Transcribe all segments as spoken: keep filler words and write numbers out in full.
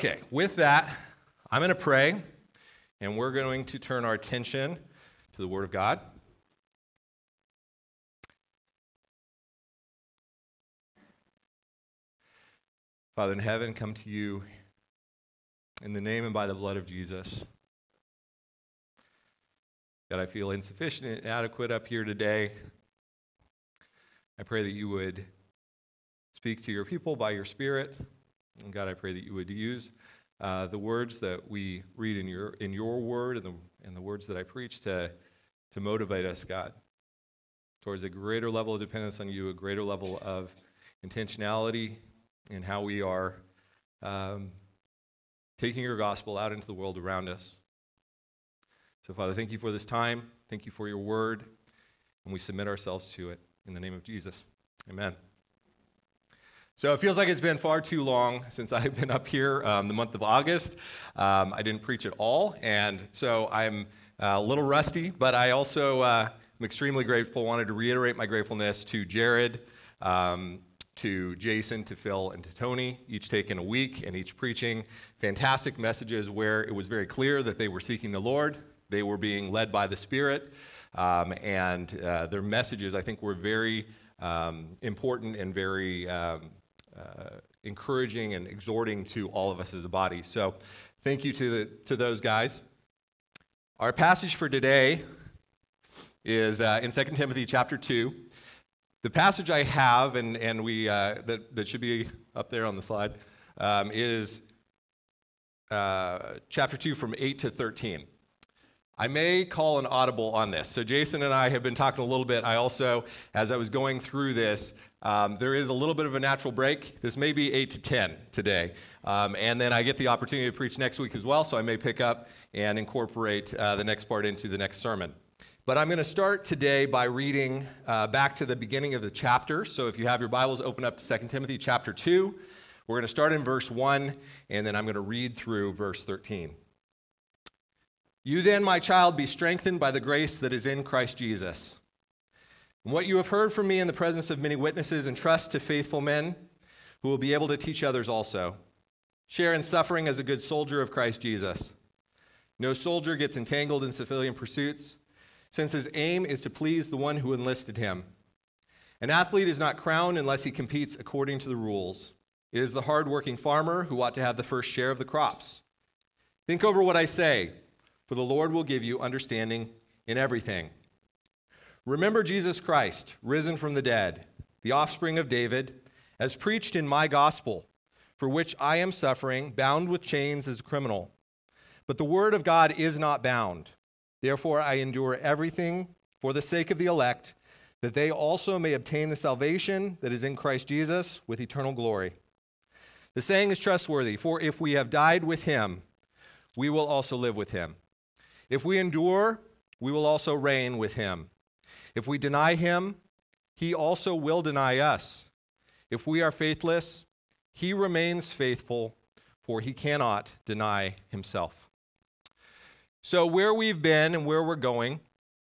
Okay, with that, I'm going to pray, and we're going to turn our attention to the Word of God. Father in heaven, come to you in the name and by the blood of Jesus. God, I feel insufficient and inadequate up here today. I pray that you would speak to your people by your Spirit. And God, I pray that you would use uh, the words that we read in your in your word and the, and the words that I preach to, to motivate us, God, towards a greater level of dependence on you, a greater level of intentionality in how we are um, taking your gospel out into the world around us. So, Father, thank you for this time. Thank you for your word. And we submit ourselves to it in the name of Jesus. Amen. So it feels like it's been far too long since I've been up here um, the month of August. Um, I didn't preach at all, and so I'm uh, a little rusty, but I also uh, am extremely grateful. Wanted to reiterate my gratefulness to Jared, um, to Jason, to Phil, and to Tony, each taking a week and each preaching fantastic messages where it was very clear that they were seeking the Lord. They were being led by the Spirit, um, and uh, their messages, I think, were very um, important and very um, uh, encouraging and exhorting to all of us as a body. So thank you to the, to those guys. Our passage for today is uh, in Second Timothy chapter two. The passage I have, and, and we uh, that, that should be up there on the slide, um, is uh, chapter two from eight to thirteen. I may call an audible on this. So Jason and I have been talking a little bit. I also, as I was going through this, um, there is a little bit of a natural break. This may be eight to ten today. Um, and then I get the opportunity to preach next week as well, so I may pick up and incorporate uh, the next part into the next sermon. But I'm going to start today by reading uh, back to the beginning of the chapter. So if you have your Bibles, open up to Second Timothy chapter two. We're going to start in verse one, and then I'm going to read through verse thirteen. You then, my child, be strengthened by the grace that is in Christ Jesus. And what you have heard from me in the presence of many witnesses, entrust to faithful men who will be able to teach others also. Share in suffering as a good soldier of Christ Jesus. No soldier gets entangled in civilian pursuits, since his aim is to please the one who enlisted him. An athlete is not crowned unless he competes according to the rules. It is the hard-working farmer who ought to have the first share of the crops. Think over what I say, for the Lord will give you understanding in everything. Remember Jesus Christ, risen from the dead, the offspring of David, as preached in my gospel, for which I am suffering, bound with chains as a criminal. But the word of God is not bound. Therefore I endure everything for the sake of the elect, that they also may obtain the salvation that is in Christ Jesus with eternal glory. The saying is trustworthy, for if we have died with him, we will also live with him. If we endure, we will also reign with him. If we deny him, he also will deny us. If we are faithless, he remains faithful, for he cannot deny himself. So where we've been and where we're going,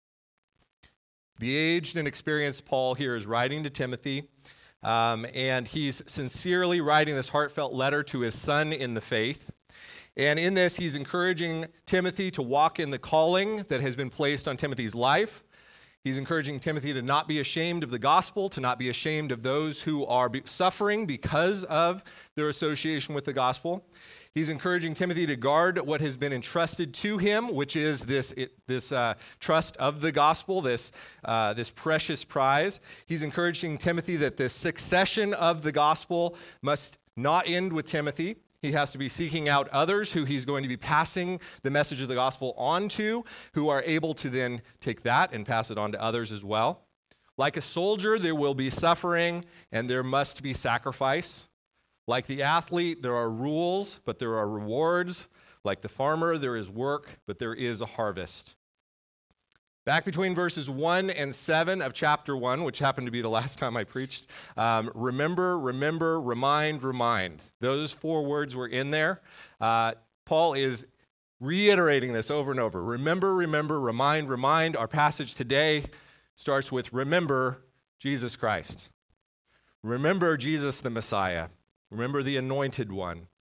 the aged and experienced Paul here is writing to Timothy, um, and he's sincerely writing this heartfelt letter to his son in the faith. And in this, he's encouraging Timothy to walk in the calling that has been placed on Timothy's life. He's encouraging Timothy to not be ashamed of the gospel, to not be ashamed of those who are be- suffering because of their association with the gospel. He's encouraging Timothy to guard what has been entrusted to him, which is this, it, this uh, trust of the gospel, this, uh, this precious prize. He's encouraging Timothy that the succession of the gospel must not end with Timothy. He has to be seeking out others who he's going to be passing the message of the gospel on to, who are able to then take that and pass it on to others as well. Like a soldier, there will be suffering and there must be sacrifice. Like the athlete, there are rules, but there are rewards. Like the farmer, there is work, but there is a harvest. Back between verses one and seven of chapter one, which happened to be the last time I preached, um, remember, remember, remind, remind. Those four words were in there. Uh, Paul is reiterating this over and over. Remember, remember, remind, remind. Our passage today starts with remember Jesus Christ. Remember Jesus the Messiah. Remember the Anointed One.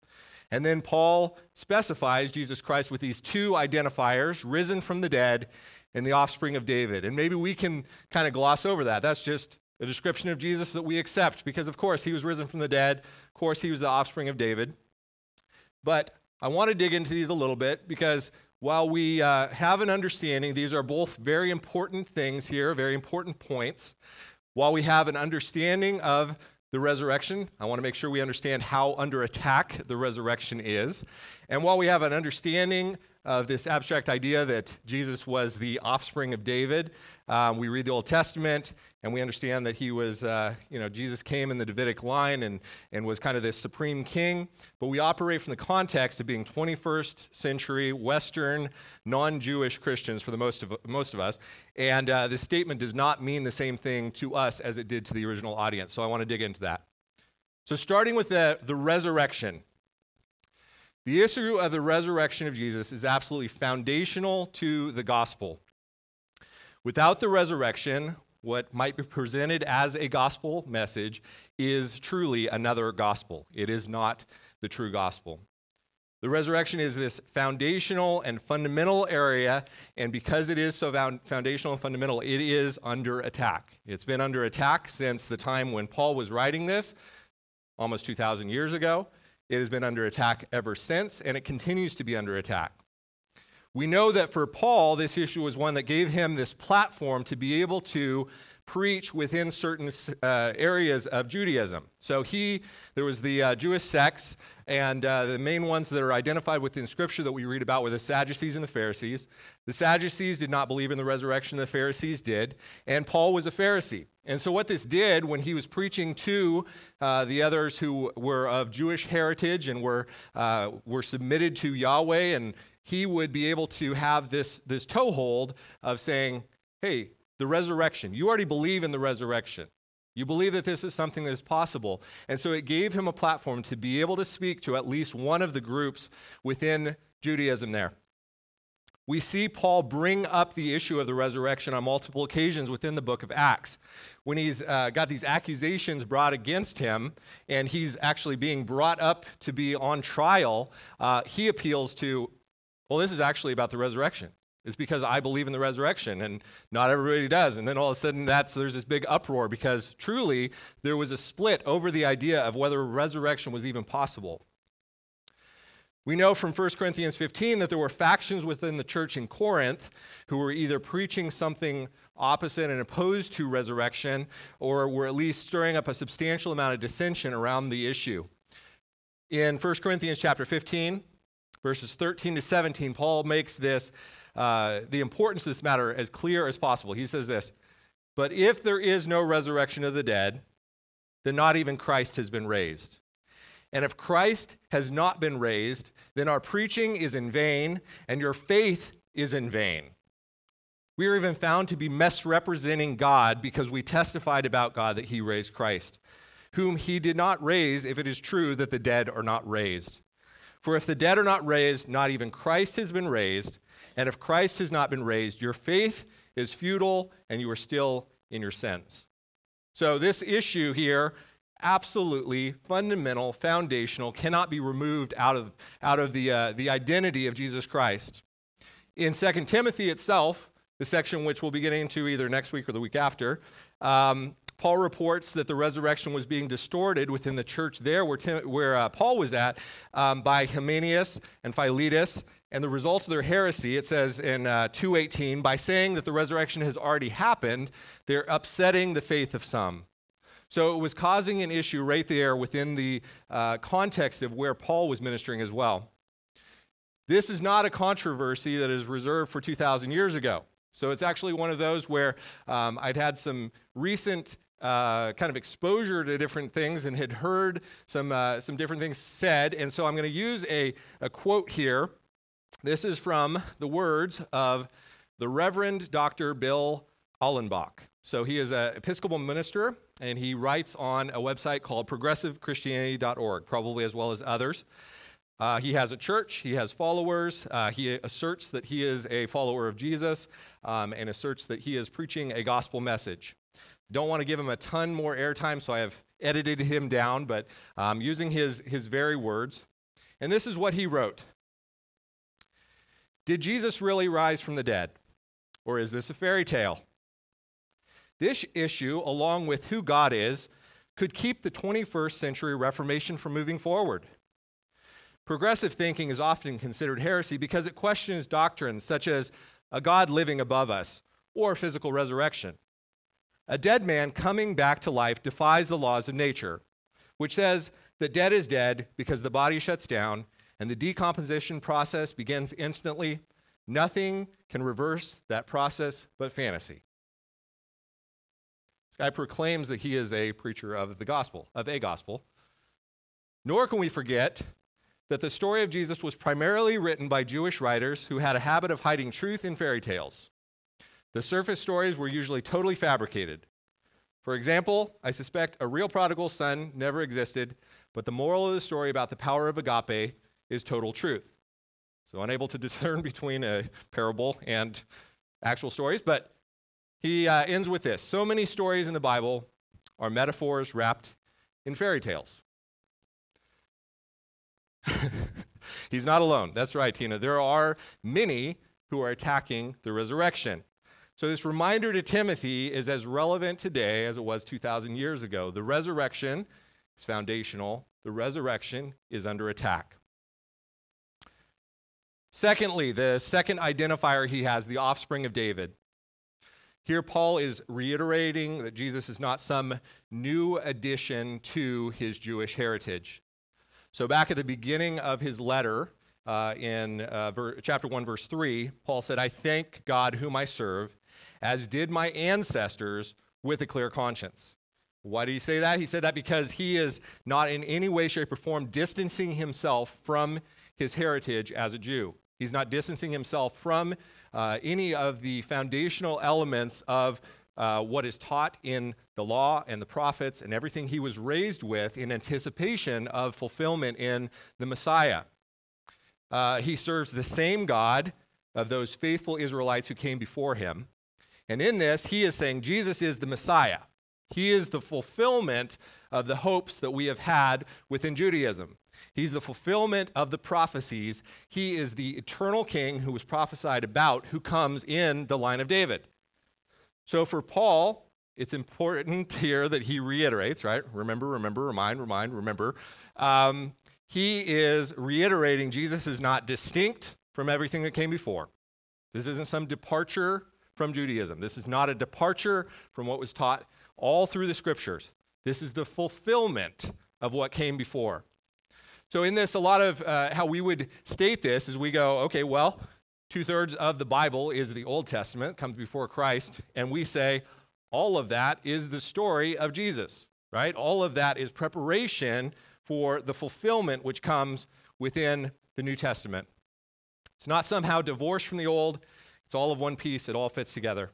And then Paul specifies Jesus Christ with these two identifiers, risen from the dead and the offspring of David. And maybe we can kind of gloss over that. That's just a description of Jesus that we accept because, of course, he was risen from the dead. Of course, he was the offspring of David. But I want to dig into these a little bit because while we uh, have an understanding, these are both very important things here, very important points. While we have an understanding of the resurrection, I want to make sure we understand how under attack the resurrection is. And while we have an understanding of this abstract idea that Jesus was the offspring of David, um, we read the Old Testament and we understand that he was, uh, you know, Jesus came in the Davidic line and, and was kind of this supreme king. But we operate from the context of being twenty-first century Western, non-Jewish Christians for the most of most of us. And uh, this statement does not mean the same thing to us as it did to the original audience. So I want to dig into that. So starting with the, the resurrection. The issue of the resurrection of Jesus is absolutely foundational to the gospel. Without the resurrection, what might be presented as a gospel message is truly another gospel. It is not the true gospel. The resurrection is this foundational and fundamental area, and because it is so foundational and fundamental, it is under attack. It's been under attack since the time when Paul was writing this, almost two thousand years ago. It has been under attack ever since, and it continues to be under attack. We know that for Paul, this issue was one that gave him this platform to be able to preach within certain uh, areas of Judaism. So he, there was the uh, Jewish sects, and uh, the main ones that are identified within Scripture that we read about were the Sadducees and the Pharisees. The Sadducees did not believe in the resurrection, the Pharisees did, and Paul was a Pharisee. And so what this did when he was preaching to uh, the others who were of Jewish heritage and were uh, were submitted to Yahweh, and he would be able to have this, this toehold of saying, hey, the resurrection, you already believe in the resurrection. You believe that this is something that is possible. And so it gave him a platform to be able to speak to at least one of the groups within Judaism there. We see Paul bring up the issue of the resurrection on multiple occasions within the book of Acts. When he's uh, got these accusations brought against him, and he's actually being brought up to be on trial, uh, he appeals to, well, this is actually about the resurrection. It's because I believe in the resurrection, and not everybody does. And then all of a sudden, that's there's this big uproar because truly there was a split over the idea of whether resurrection was even possible. We know from First Corinthians fifteen that there were factions within the church in Corinth who were either preaching something opposite and opposed to resurrection, or were at least stirring up a substantial amount of dissension around the issue. In First Corinthians chapter fifteen, verses thirteen to seventeen, Paul makes this, uh, the importance of this matter as clear as possible. He says this, "But if there is no resurrection of the dead, then not even Christ has been raised. And if Christ has not been raised, then our preaching is in vain, and your faith is in vain. We are even found to be misrepresenting God because we testified about God that he raised Christ, whom he did not raise if it is true that the dead are not raised. For if the dead are not raised, not even Christ has been raised. And if Christ has not been raised, your faith is futile, and you are still in your sins." So this issue here, absolutely fundamental, foundational, cannot be removed out of, out of the, uh, the identity of Jesus Christ. In Second Timothy itself, the section which we'll be getting into either next week or the week after, um, Paul reports that the resurrection was being distorted within the church there where, Tim, where uh, Paul was at um, by Hymenaeus and Philetus. And the result of their heresy, it says in uh, two eighteen, by saying that the resurrection has already happened, they're upsetting the faith of some. So it was causing an issue right there within the uh, context of where Paul was ministering as well. This is not a controversy that is reserved for two thousand years ago. So it's actually one of those where um, I'd had some recent uh, kind of exposure to different things and had heard some uh, some different things said. And so I'm going to use a, a quote here. This is from the words of the Reverend Doctor Bill Allenbach. So he is an Episcopal minister, and he writes on a website called progressive christianity dot org, probably as well as others. Uh, he has a church, he has followers, uh, he asserts that he is a follower of Jesus, um, and asserts that he is preaching a gospel message. Don't want to give him a ton more airtime, so I have edited him down, but um, using his, his very words. And this is what he wrote. Did Jesus really rise from the dead? Or is this a fairy tale? This issue, along with who God is, could keep the twenty-first century Reformation from moving forward. Progressive thinking is often considered heresy because it questions doctrines such as a God living above us or physical resurrection. A dead man coming back to life defies the laws of nature, which says that dead is dead because the body shuts down and the decomposition process begins instantly. Nothing can reverse that process but fantasy. This guy proclaims that he is a preacher of the gospel, of a gospel. Nor can we forget that the story of Jesus was primarily written by Jewish writers who had a habit of hiding truth in fairy tales. The surface stories were usually totally fabricated. For example, I suspect a real prodigal son never existed, but the moral of the story about the power of agape is total truth. So unable to discern between a parable and actual stories, but he uh, ends with this. So many stories in the Bible are metaphors wrapped in fairy tales. He's not alone. That's right, Tina. There are many who are attacking the resurrection. So this reminder to Timothy is as relevant today as it was two thousand years ago. The resurrection is foundational. The resurrection is under attack. Secondly, the second identifier he has, the offspring of David. Here, Paul is reiterating that Jesus is not some new addition to his Jewish heritage. So back at the beginning of his letter, uh, in uh, ver- chapter one, verse three, Paul said, I thank God whom I serve, as did my ancestors, with a clear conscience. Why did he say that? He said that because he is not in any way, shape, or form distancing himself from his heritage as a Jew. He's not distancing himself from uh, any of the foundational elements of uh, what is taught in the law and the prophets and everything he was raised with in anticipation of fulfillment in the Messiah. Uh, he serves the same God of those faithful Israelites who came before him. And in this, he is saying Jesus is the Messiah. He is the fulfillment of the hopes that we have had within Judaism. He's the fulfillment of the prophecies. He is the eternal king who was prophesied about, who comes in the line of David. So for Paul, it's important here that he reiterates, right? Remember, remember, remind, remind, remember. Um, he is reiterating Jesus is not distinct from everything that came before. This isn't some departure from Judaism. This is not a departure from what was taught all through the scriptures. This is the fulfillment of what came before. So in this, a lot of uh, how we would state this is we go, okay, well, two-thirds of the Bible is the Old Testament, comes before Christ, and we say all of that is the story of Jesus, right? All of that is preparation for the fulfillment which comes within the New Testament. It's not somehow divorced from the Old. It's all of one piece. It all fits together.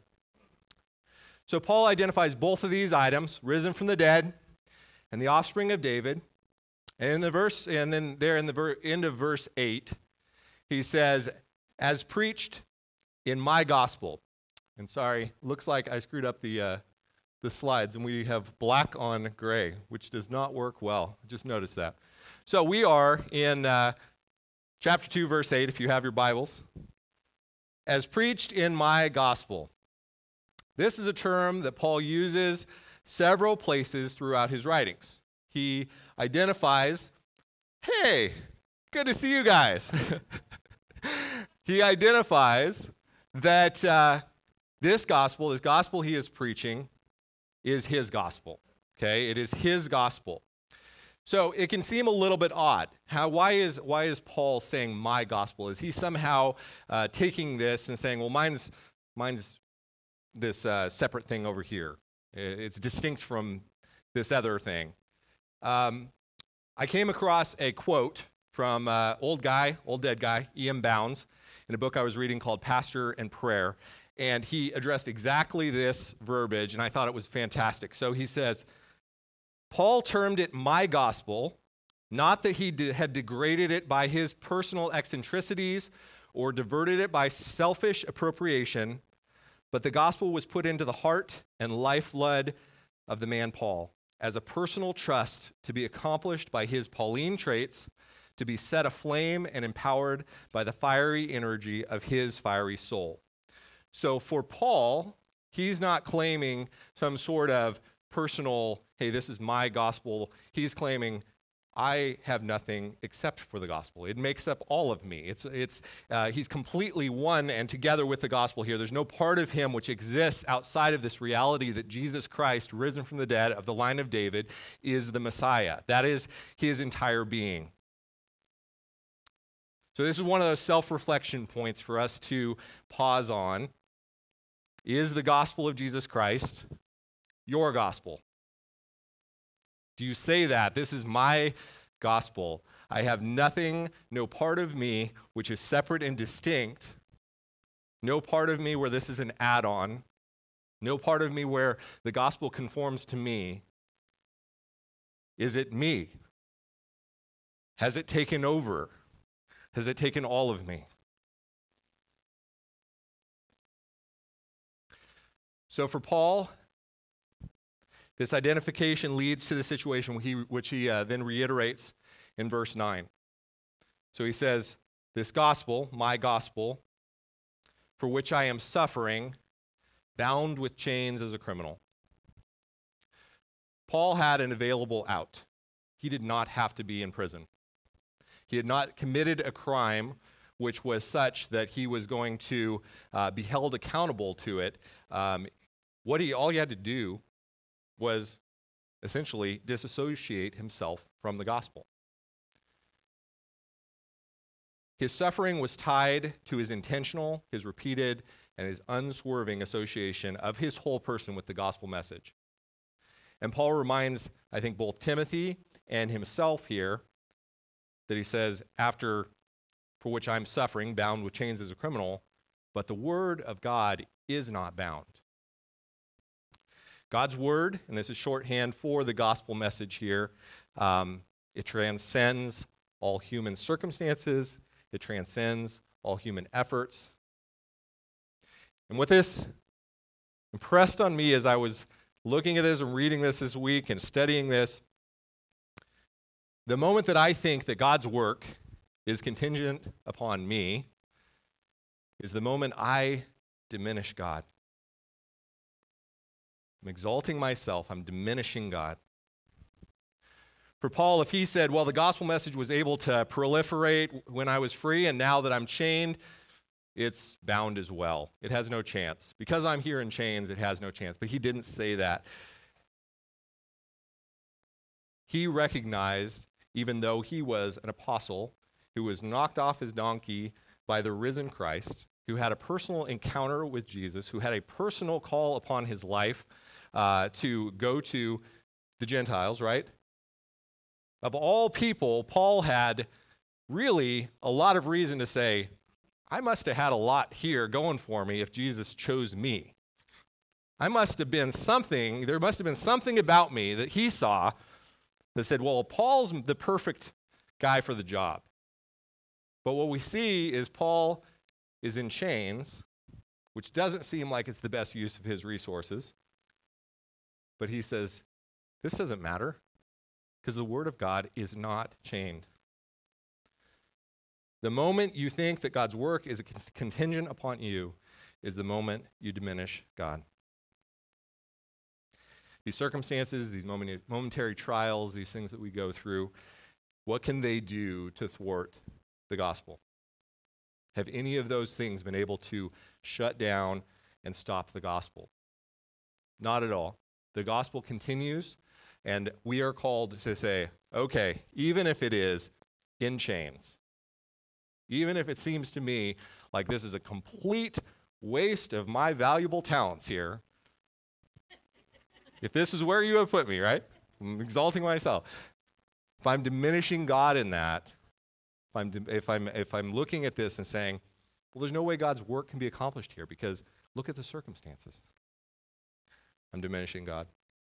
So Paul identifies both of these items, risen from the dead and the offspring of David. And in the verse, and then there in the ver- end of verse eight, he says, as preached in my gospel. And sorry, looks like I screwed up the uh, the slides, and we have black on gray, which does not work well. Just noticed that. So we are in uh, chapter two, verse eight, if you have your Bibles. As preached in my gospel. This is a term that Paul uses several places throughout his writings. He identifies, hey, good to see you guys. He identifies that uh, this gospel, this gospel he is preaching, is his gospel, okay? It is his gospel. So it can seem a little bit odd. How? Why is why is Paul saying my gospel? Is he somehow uh, taking this and saying, well, mine's mine's this uh, separate thing over here. It's distinct from this other thing. Um, I came across a quote from uh, old guy, old dead guy, E M Bounds, in a book I was reading called Pastor and Prayer, and he addressed exactly this verbiage, and I thought it was fantastic. So he says, Paul termed it my gospel, not that he de- had degraded it by his personal eccentricities or diverted it by selfish appropriation, but the gospel was put into the heart and lifeblood of the man Paul as a personal trust to be accomplished by his Pauline traits, to be set aflame and empowered by the fiery energy of his fiery soul. So for Paul, he's not claiming some sort of personal, hey, this is my gospel. He's claiming, I have nothing except for the gospel. It makes up all of me. It's, it's, uh, he's completely one and together with the gospel here. There's no part of him which exists outside of this reality that Jesus Christ, risen from the dead of the line of David, is the Messiah. That is his entire being. So this is one of those self-reflection points for us to pause on. Is the gospel of Jesus Christ your gospel? Do you say that? This is my gospel. I have nothing, no part of me which is separate and distinct. No part of me where this is an add-on. No part of me where the gospel conforms to me. Is it me? Has it taken over? Has it taken all of me? So for Paul, this identification leads to the situation which he, which he uh, then reiterates in verse nine. So he says, this gospel, my gospel, for which I am suffering, bound with chains as a criminal. Paul had an available out. He did not have to be in prison. He had not committed a crime which was such that he was going to uh, be held accountable to it. Um, what he, all he had to do was essentially disassociate himself from the gospel. His suffering was tied to his intentional, his repeated, and his unswerving association of his whole person with the gospel message. And Paul reminds, I think, both Timothy and himself here that he says, after, for which I'm suffering, bound with chains as a criminal, but the word of God is not bound. God's word, and this is shorthand for the gospel message here, um, it transcends all human circumstances. It transcends all human efforts. And what this impressed on me as I was looking at this and reading this this week and studying this, the moment that I think that God's work is contingent upon me is the moment I diminish God. I'm exalting myself. I'm diminishing God. For Paul, if he said, well, the gospel message was able to proliferate when I was free, and now that I'm chained, it's bound as well. It has no chance. Because I'm here in chains, it has no chance. But he didn't say that. He recognized, even though he was an apostle who was knocked off his donkey by the risen Christ, who had a personal encounter with Jesus, who had a personal call upon his life uh, to go to the Gentiles, right? Of all people, Paul had really a lot of reason to say, I must have had a lot here going for me if Jesus chose me. I must have been something, there must have been something about me that he saw that said, well, Paul's the perfect guy for the job. But what we see is Paul is in chains, which doesn't seem like it's the best use of his resources. But he says, this doesn't matter because the word of God is not chained. The moment you think that God's work is contingent upon you is the moment you diminish God. These circumstances, these momentary trials, these things that we go through, what can they do to thwart the gospel? Have any of those things been able to shut down and stop the gospel? Not at all. The gospel continues, and we are called to say, okay, even if it is in chains, even if it seems to me like this is a complete waste of my valuable talents here, if this is where you have put me, right? I'm exalting myself. If I'm diminishing God in that, if I'm, if I'm, if I'm looking at this and saying, well, there's no way God's work can be accomplished here because look at the circumstances. I'm diminishing God.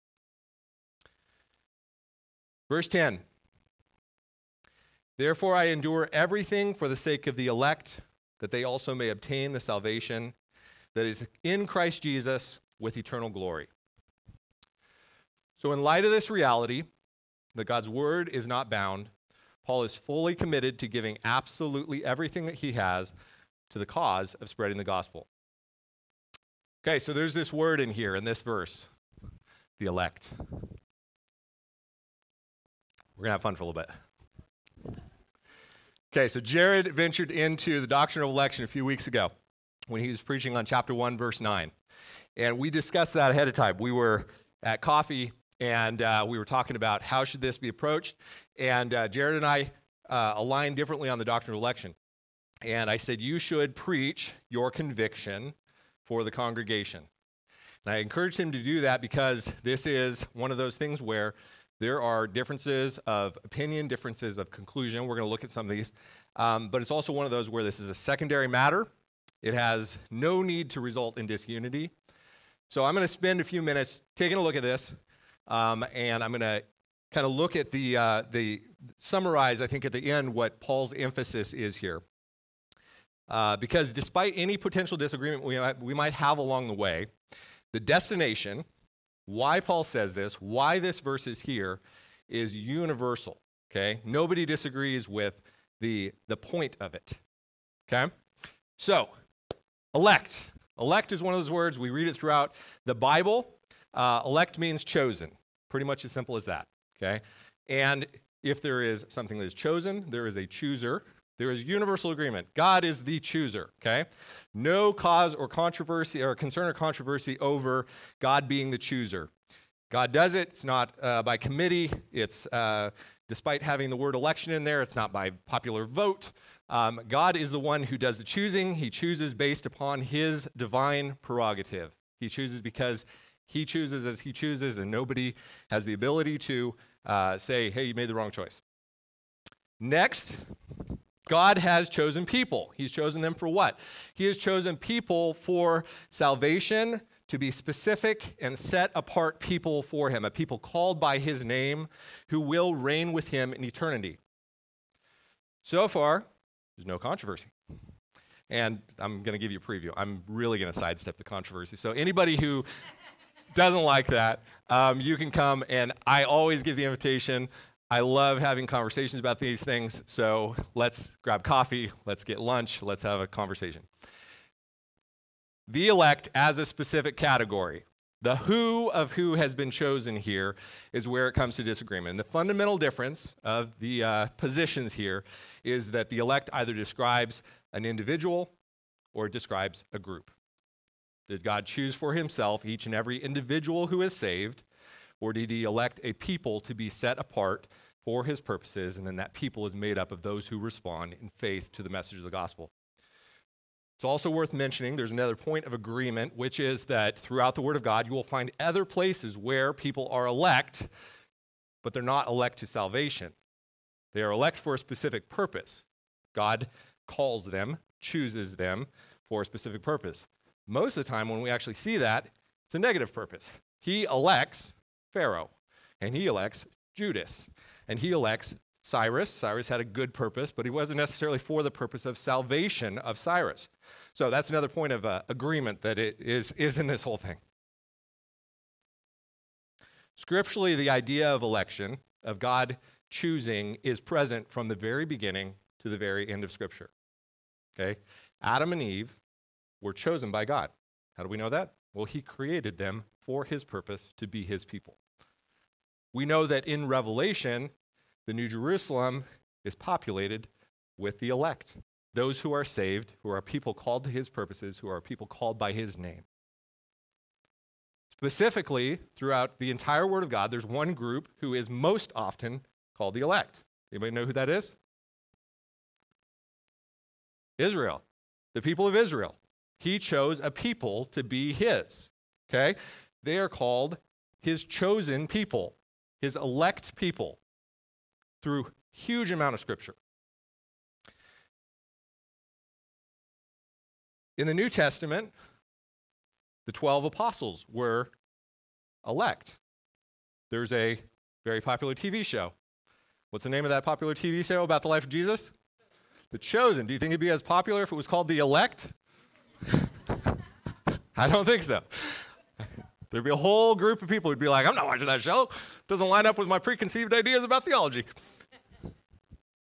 Verse ten. Therefore I endure everything for the sake of the elect, that they also may obtain the salvation that is in Christ Jesus with eternal glory. So in light of this reality, that God's word is not bound, Paul is fully committed to giving absolutely everything that he has to the cause of spreading the gospel. Okay, so there's this word in here in this verse, the elect. We're going to have fun for a little bit. Okay, so Jared ventured into the doctrine of election a few weeks ago when he was preaching on chapter one, verse nine. And we discussed that ahead of time. We were at coffee, and uh, we were talking about how should this be approached. And uh, Jared and I uh, aligned differently on the doctrine of election. And I said, you should preach your conviction for the congregation. And I encouraged him to do that because this is one of those things where there are differences of opinion, differences of conclusion. We're going to look at some of these. Um, but it's also one of those where this is a secondary matter. It has no need to result in disunity. So I'm going to spend a few minutes taking a look at this, um, and I'm going to kind of look at the, uh, the summarize, I think, at the end what Paul's emphasis is here. Uh, because despite any potential disagreement we might, we might have along the way, the destination, why Paul says this, why this verse is here, is universal, okay? Nobody disagrees with the, the point of it, okay? So, elect. Elect is one of those words. We read it throughout the Bible. Uh, elect means chosen, pretty much as simple as that, okay? And if there is something that is chosen, there is a chooser. There is universal agreement. God is the chooser, okay? No cause or controversy or concern or controversy over God being the chooser. God does it. It's not uh, by committee. It's, uh, despite having the word election in there, it's not by popular vote. Um, God is the one who does the choosing. He chooses based upon his divine prerogative. He chooses because he chooses as he chooses, and nobody has the ability to uh, say, hey, you made the wrong choice. Next, God has chosen people. He's chosen them for what? He has chosen people for salvation, to be specific and set apart people for him, a people called by his name who will reign with him in eternity. So far, there's no controversy. And I'm going to give you a preview. I'm really going to sidestep the controversy. So anybody who doesn't like that, um, you can come, and I always give the invitation. I love having conversations about these things, so let's grab coffee, let's get lunch, let's have a conversation. The elect as a specific category. The who of who has been chosen here is where it comes to disagreement. And the fundamental difference of the uh, positions here is that the elect either describes an individual or it describes a group. Did God choose for himself each and every individual who is saved, or did he elect a people to be set apart for his purposes, and then that people is made up of those who respond in faith to the message of the gospel? It's also worth mentioning there's another point of agreement, which is that throughout the Word of God, you will find other places where people are elect, but they're not elect to salvation. They are elect for a specific purpose. God calls them, chooses them for a specific purpose. Most of the time when we actually see that, it's a negative purpose. He elects Pharaoh, and he elects Judas, and he elects Cyrus. Cyrus had a good purpose, but he wasn't necessarily for the purpose of salvation of Cyrus. So that's another point of uh, agreement that it is, is in this whole thing. Scripturally, the idea of election, of God choosing, is present from the very beginning to the very end of Scripture. Okay? Adam and Eve were chosen by God. How do we know that? Well, he created them for his purpose to be his people. We know that in Revelation, the New Jerusalem is populated with the elect, those who are saved, who are people called to his purposes, who are people called by his name. Specifically, throughout the entire Word of God, there's one group who is most often called the elect. Anybody know who that is? Israel, the people of Israel. He chose a people to be his, okay? They are called his chosen people, his elect people, through huge amount of Scripture. In the New Testament, the twelve apostles were elect. There's a very popular T V show. What's the name of that popular T V show about the life of Jesus? The Chosen. Do you think it'd be as popular if it was called The Elect? I don't think so. There'd be a whole group of people who'd be like, I'm not watching that show. It doesn't line up with my preconceived ideas about theology.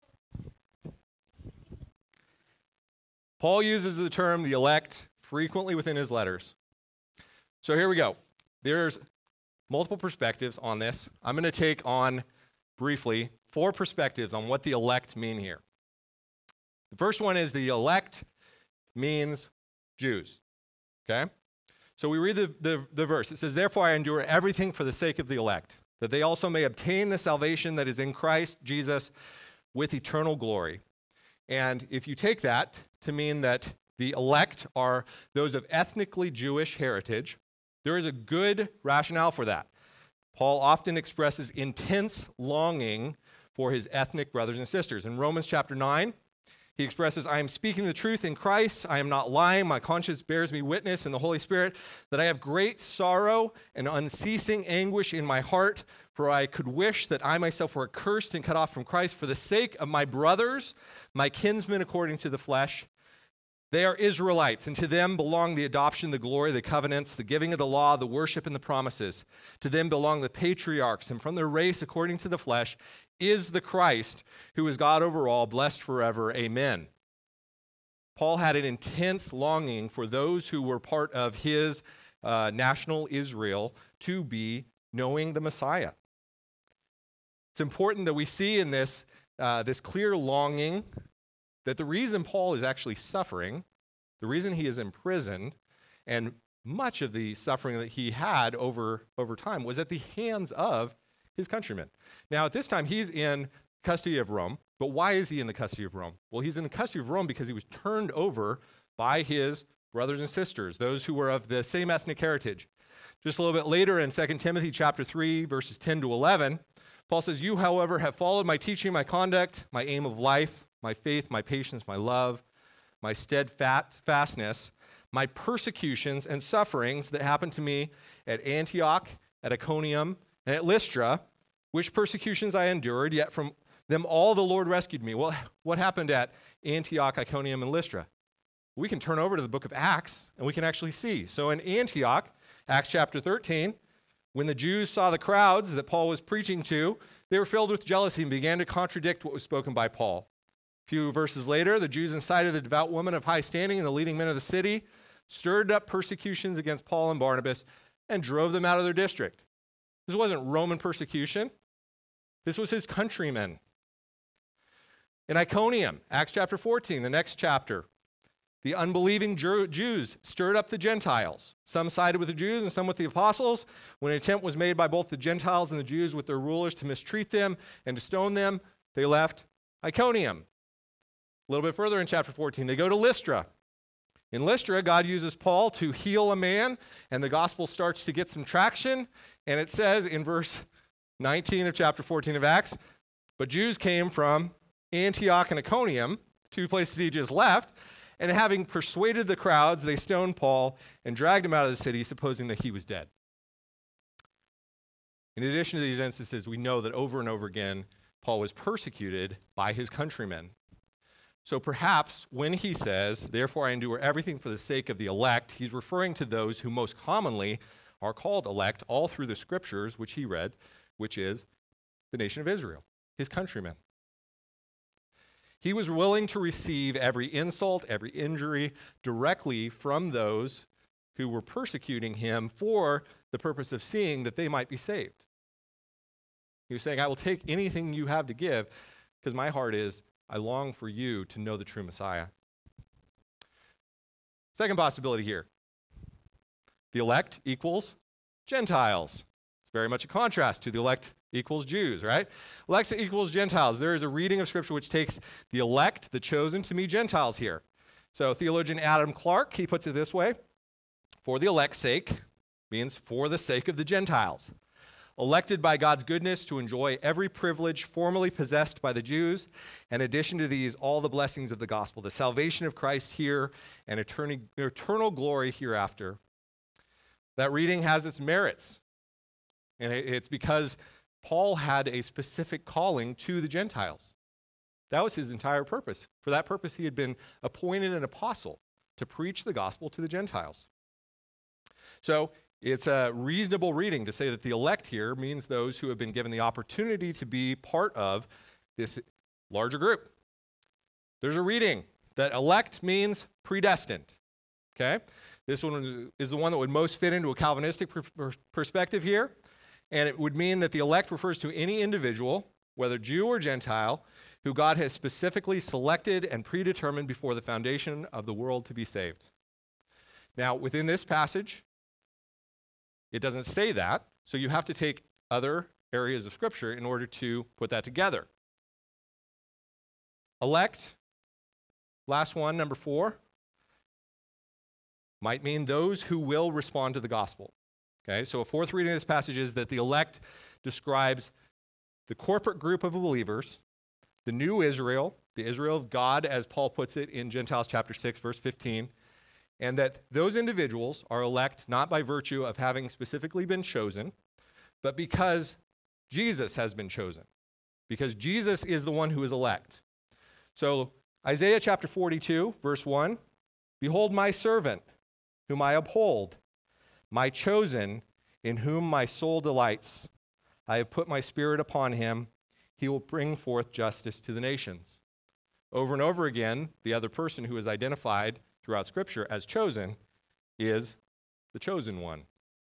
Paul uses the term the elect frequently within his letters. So here we go. There's multiple perspectives on this. I'm going to take on, briefly, four perspectives on what the elect mean here. The first one is the elect means Jews, okay? So we read the, the, the verse. It says, therefore I endure everything for the sake of the elect, that they also may obtain the salvation that is in Christ Jesus with eternal glory. And if you take that to mean that the elect are those of ethnically Jewish heritage, there is a good rationale for that. Paul often expresses intense longing for his ethnic brothers and sisters. In Romans chapter nine, he expresses, I am speaking the truth in Christ. I am not lying. My conscience bears me witness in the Holy Spirit that I have great sorrow and unceasing anguish in my heart, for I could wish that I myself were accursed and cut off from Christ for the sake of my brothers, my kinsmen according to the flesh. They are Israelites, and to them belong the adoption, the glory, the covenants, the giving of the law, the worship, and the promises. To them belong the patriarchs, and from their race, according to the flesh, is the Christ, who is God over all, blessed forever. Amen. Paul had an intense longing for those who were part of his uh, national Israel to be knowing the Messiah. It's important that we see in this, uh, this clear longing that the reason Paul is actually suffering, the reason he is imprisoned, and much of the suffering that he had over, over time was at the hands of his countrymen. Now, at this time, he's in custody of Rome, but why is he in the custody of Rome? Well, he's in the custody of Rome because he was turned over by his brothers and sisters, those who were of the same ethnic heritage. Just a little bit later in Second Timothy chapter three, verses ten to eleven, Paul says, you, however, have followed my teaching, my conduct, my aim of life, my faith, my patience, my love, my steadfastness, my persecutions and sufferings that happened to me at Antioch, at Iconium, and at Lystra, which persecutions I endured, yet from them all the Lord rescued me. Well, what happened at Antioch, Iconium, and Lystra? We can turn over to the book of Acts, and we can actually see. So in Antioch, Acts chapter thirteen, when the Jews saw the crowds that Paul was preaching to, they were filled with jealousy and began to contradict what was spoken by Paul. A few verses later, the Jews incited the devout women of high standing and the leading men of the city, stirred up persecutions against Paul and Barnabas, and drove them out of their district. This wasn't Roman persecution. This was his countrymen. In Iconium, Acts chapter fourteen, the next chapter, the unbelieving Jews stirred up the Gentiles. Some sided with the Jews and some with the apostles. When an attempt was made by both the Gentiles and the Jews with their rulers to mistreat them and to stone them, they left Iconium. A little bit further in chapter fourteen, they go to Lystra. In Lystra, God uses Paul to heal a man, and the gospel starts to get some traction. And it says in verse nineteen of chapter fourteen of Acts, but Jews came from Antioch and Iconium, two places he just left, and having persuaded the crowds, they stoned Paul and dragged him out of the city, supposing that he was dead. In addition to these instances, we know that over and over again, Paul was persecuted by his countrymen. So perhaps when he says, therefore I endure everything for the sake of the elect, he's referring to those who most commonly are called elect all through the scriptures, which he read, which is the nation of Israel, his countrymen. He was willing to receive every insult, every injury directly from those who were persecuting him for the purpose of seeing that they might be saved. He was saying, I will take anything you have to give because my heart is, I long for you to know the true Messiah. Second possibility here. The elect equals Gentiles. It's very much a contrast to the elect equals Jews, right? Elect equals Gentiles. There is a reading of Scripture which takes the elect, the chosen, to mean Gentiles here. So theologian Adam Clarke, he puts it this way. For the elect's sake means for the sake of the Gentiles. Elected by God's goodness to enjoy every privilege formerly possessed by the Jews, in addition to these, all the blessings of the gospel, the salvation of Christ here and eternal, eternal glory hereafter. That reading has its merits, and it's because Paul had a specific calling to the Gentiles. That was his entire purpose. For that purpose, he had been appointed an apostle to preach the gospel to the Gentiles. So it's a reasonable reading to say that the elect here means those who have been given the opportunity to be part of this larger group. There's a reading that elect means predestined, okay? This one is the one that would most fit into a Calvinistic per- per- perspective here, and it would mean that the elect refers to any individual, whether Jew or Gentile, who God has specifically selected and predetermined before the foundation of the world to be saved. Now, within this passage, it doesn't say that, so you have to take other areas of Scripture in order to put that together. Elect, last one, number four, might mean those who will respond to the gospel. Okay, so a fourth reading of this passage is that the elect describes the corporate group of believers, the new Israel, the Israel of God, as Paul puts it in Gentiles chapter six, verse fifteen, and that those individuals are elect not by virtue of having specifically been chosen, but because Jesus has been chosen, because Jesus is the one who is elect. So Isaiah chapter forty-two, verse one, behold my servant, whom I uphold, my chosen, in whom my soul delights. I have put my spirit upon him. He will bring forth justice to the nations. Over and over again, the other person who is identified throughout Scripture as chosen is the chosen one,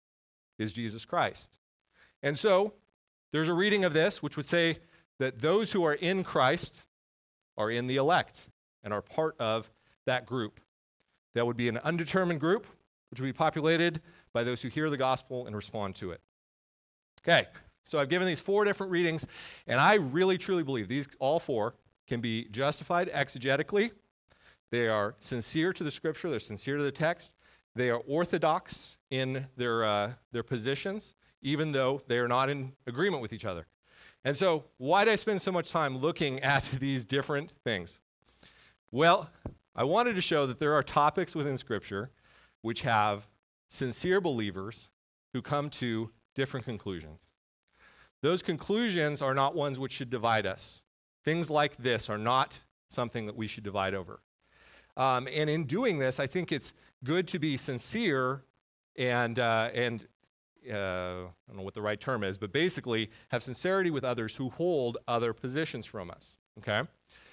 is Jesus Christ. And so there's a reading of this which would say that those who are in Christ are in the elect and are part of that group. That would be an undetermined group, which would be populated by those who hear the gospel and respond to it. Okay, so I've given these four different readings, and I really, truly believe these, all four, can be justified exegetically. They are sincere to the Scripture. They're sincere to the text. They are orthodox in their, uh, their positions, even though they are not in agreement with each other. And so why did I spend so much time looking at these different things? Well, I wanted to show that there are topics within Scripture which have sincere believers who come to different conclusions. Those conclusions are not ones which should divide us. Things like this are not something that we should divide over. Um, and in doing this, I think it's good to be sincere and, uh, and uh, I don't know what the right term is, but basically have sincerity with others who hold other positions from us, okay?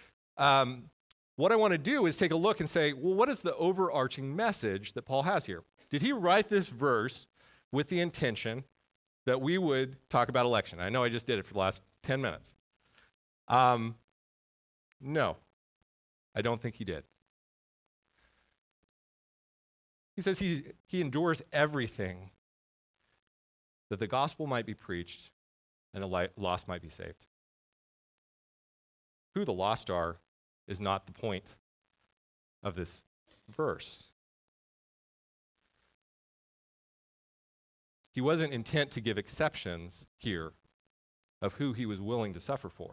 Um, what I want to do is take a look and say, well, what is the overarching message that Paul has here? Did he write this verse with the intention that we would talk about election? I know I just did it for the last ten minutes. Um, no, I don't think he did. He says he's, he endures everything that the gospel might be preached and the li- lost might be saved. Who the lost are is not the point of this verse. He wasn't intent to give exceptions here of who he was willing to suffer for.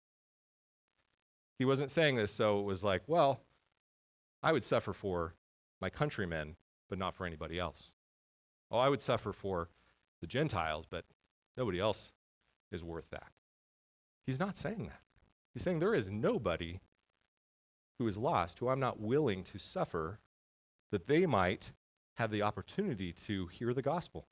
He wasn't saying this so it was like, well, I would suffer for my countrymen, but not for anybody else. Oh, I would suffer for the Gentiles, but nobody else is worth that. He's not saying that. He's saying there is nobody who is lost who I'm not willing to suffer that they might have the opportunity to hear the gospel.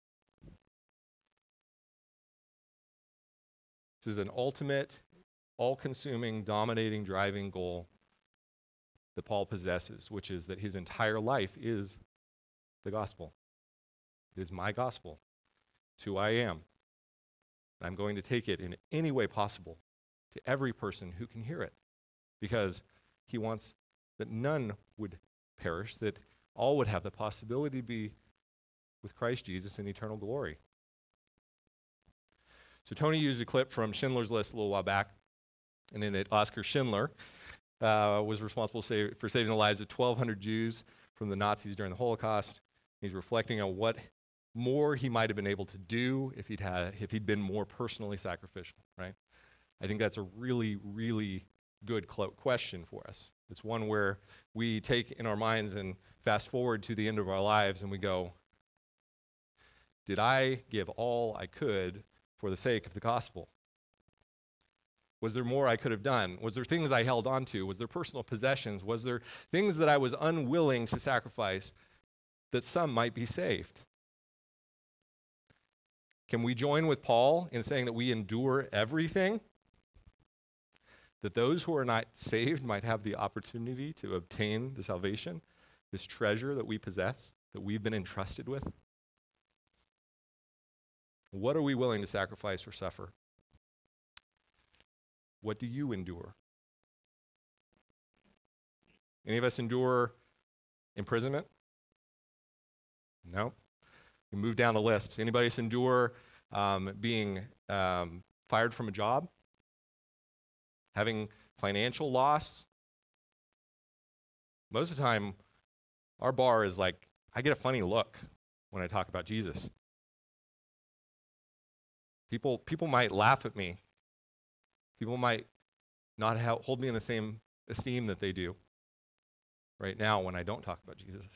This is an ultimate, all-consuming, dominating, driving goal that Paul possesses, which is that his entire life is the gospel. It is my gospel. It's who I am. And I'm going to take it in any way possible to every person who can hear it, because he wants that none would perish, that all would have the possibility to be with Christ Jesus in eternal glory. So Tony used a clip from Schindler's List a little while back, and in it, Oskar Schindler uh, was responsible save, for saving the lives of twelve hundred Jews from the Nazis during the Holocaust. He's reflecting on what more he might have been able to do if he'd had if he'd been more personally sacrificial, right? I think that's a really, really good cl- question for us. It's one where we take in our minds and fast forward to the end of our lives and we go, did I give all I could for the sake of the gospel? Was there more I could have done? Was there things I held on to? Was there personal possessions? Was there things that I was unwilling to sacrifice that some might be saved? Can we join with Paul in saying that we endure everything? that those who are not saved might have the opportunity to obtain the salvation, this treasure that we possess, that we've been entrusted with? What are we willing to sacrifice or suffer? What do you endure? Any of us endure imprisonment? No. We move down the list. Anybody else endure um, being um, fired from a job? Having financial loss? Most of the time, our bar is like, I get a funny look when I talk about Jesus. People, people might laugh at me. People might not ha- hold me in the same esteem that they do right now when I don't talk about Jesus.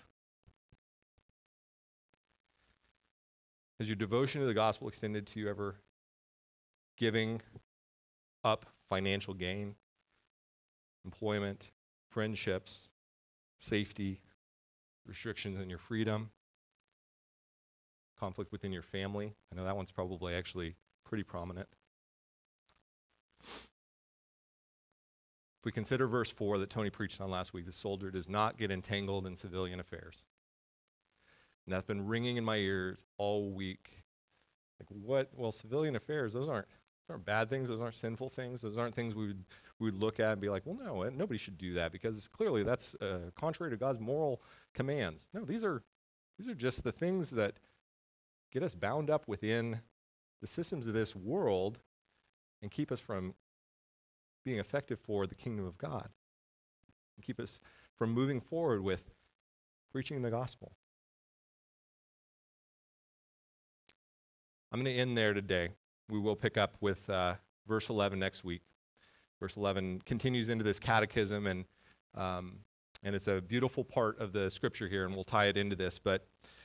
Has your devotion to the gospel extended to you ever giving up financial gain, employment, friendships, safety, restrictions on your freedom, conflict within your family? I know that one's probably actually pretty prominent. If we consider verse four that Tony preached on last week, the soldier does not get entangled in civilian affairs. And that's been ringing in my ears all week. Like what? Well, civilian affairs, those aren't, those aren't bad things. Those aren't sinful things. Those aren't things we would, we would look at and be like, well, no, nobody should do that because clearly that's uh, contrary to God's moral commands. No, these are these are just the things that get us bound up within the systems of this world and keep us from being effective for the kingdom of God, and keep us from moving forward with preaching the gospel. I'm going to end there today. We will pick up with uh, verse eleven next week. Verse eleven continues into this catechism, and um, and it's a beautiful part of the scripture here, and we'll tie it into this. But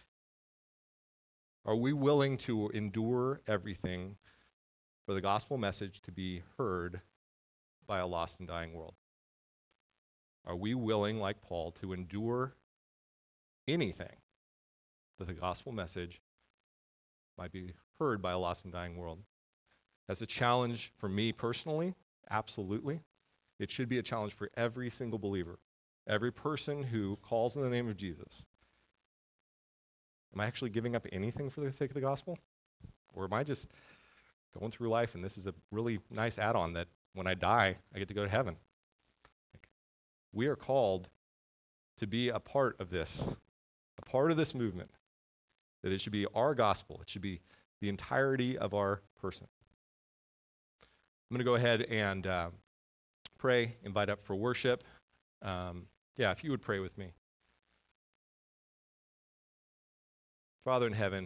are we willing to endure everything for the gospel message to be heard by a lost and dying world? Are we willing, like Paul, to endure anything that the gospel message might be heard by a lost and dying world? That's a challenge for me personally, absolutely. It should be a challenge for every single believer, every person who calls in the name of Jesus. Am I actually giving up anything for the sake of the gospel? Or am I just going through life and this is a really nice add-on that when I die, I get to go to heaven? Like, we are called to be a part of this, a part of this movement, that it should be our gospel. It should be the entirety of our person. I'm going to go ahead and uh, pray, invite up for worship. Um, yeah, if you would pray with me. Father in heaven,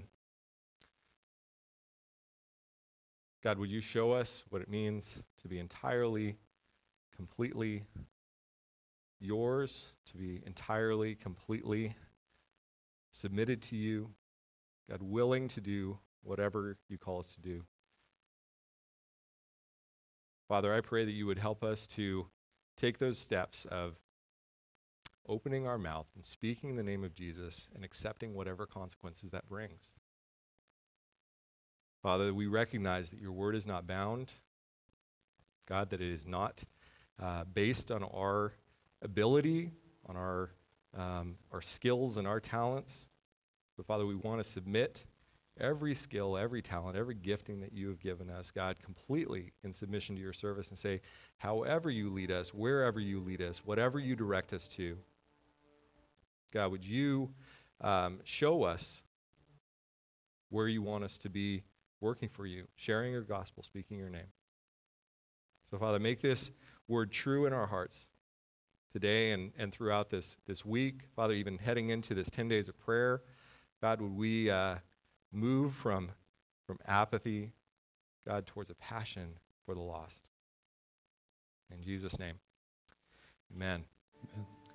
God, would you show us what it means to be entirely, completely yours, to be entirely, completely submitted to you, God, willing to do whatever you call us to do. Father, I pray that you would help us to take those steps of opening our mouth and speaking the name of Jesus and accepting whatever consequences that brings. Father, we recognize that your word is not bound. God, that it is not uh, based on our ability, on our um, our skills and our talents. But Father, we want to submit every skill, every talent, every gifting that you have given us, God, completely in submission to your service and say, however you lead us, wherever you lead us, whatever you direct us to, God, would you um, show us where you want us to be working for you, sharing your gospel, speaking your name. So, Father, make this word true in our hearts today and, and throughout this, this week. Father, even heading into this ten days of prayer, God, would we uh, move from, from apathy, God, towards a passion for the lost. In Jesus' name, amen. Amen.